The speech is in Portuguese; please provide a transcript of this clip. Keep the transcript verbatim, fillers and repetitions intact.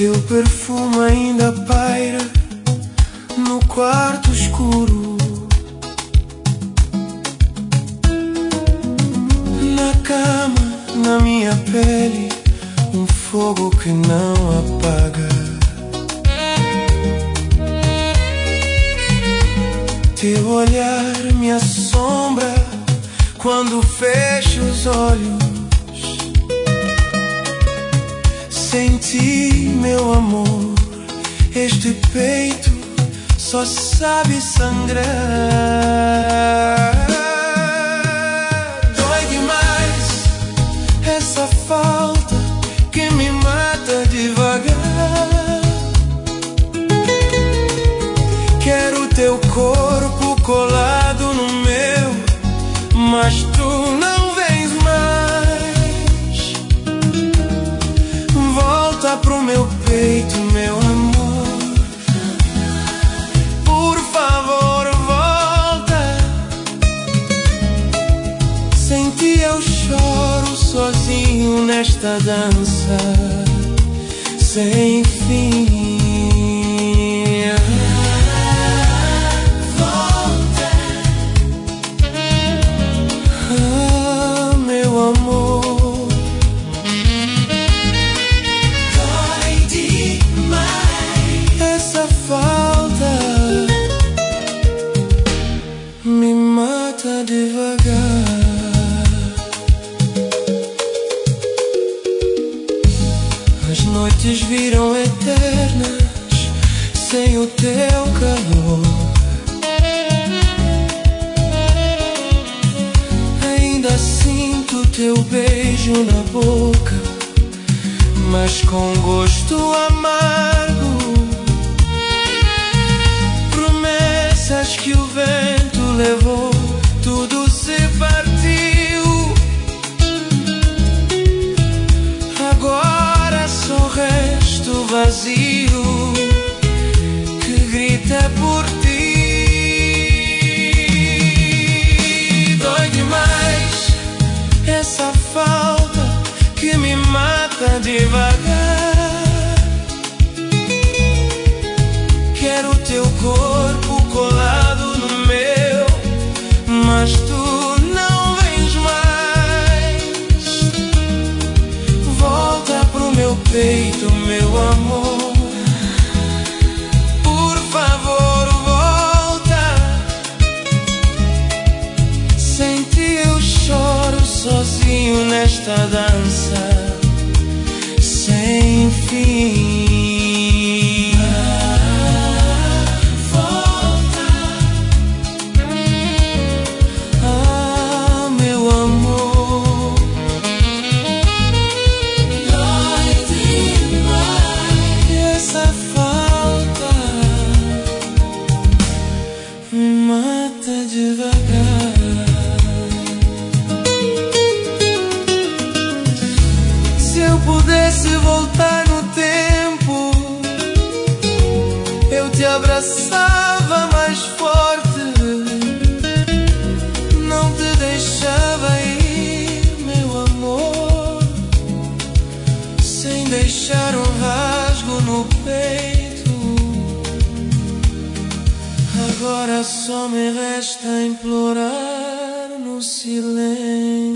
Teu perfume ainda paira no quarto escuro. Na cama, na minha pele, um fogo que não apaga. Teu olhar me assombra quando fecho os olhos. Sem ti, meu amor, este peito só sabe sangrar. Dói demais essa falta que me mata devagar. Quero teu corpo colado no meu, mas tu não vens mais. Volta pro meu peito, meu amor, por favor, volta. Sem ti eu choro sozinho nesta dança sem fim. As noites viram eternas sem o teu calor. Ainda sinto teu beijo na boca, mas com gosto amargo. Promessas que o vento levou, tudo se partiu. Agora só resto vazio que grita por ti. Dói demais essa falta que me mata devagar. Quero teu corpo colado no meu, mas tu não vens mais. Volta pro meu peito, meu amor, por favor, volta. Sem ti eu choro sozinho nesta dança sem fim. Se eu pudesse voltar no tempo, eu te abraçava mais forte, não te deixava ir, meu amor, sem deixar um rasgo no peito. Agora só me resta implorar no silêncio.